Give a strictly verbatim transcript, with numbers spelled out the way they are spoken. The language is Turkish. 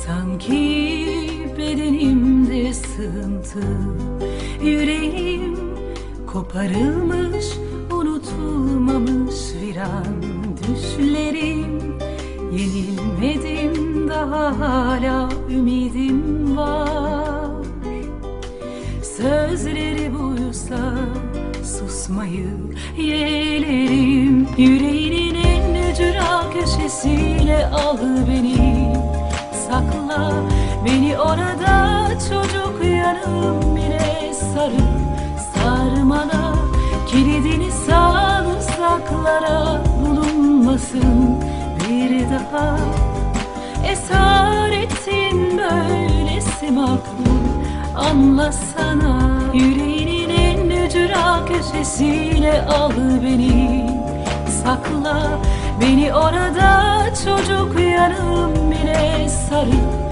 Sanki bedenimde sığıntı, yüreğim koparılmış, unutulmamış viran düşlerim. Yenilmedim, daha hala ümidim var. Sözleri buysa susmayı yeğlerim. Yüreğinin en ücra köşesiyle al beni, sakla beni orada, çocuk yanım bile sarıp sarmala. Kilidini sal uzaklara, bulunmasın bir daha. Esaretin böylesi makbul, anlasana. Yüreğinin en ücra köşesiyle al beni, sakla beni orada, çocuk yanım bile sarıp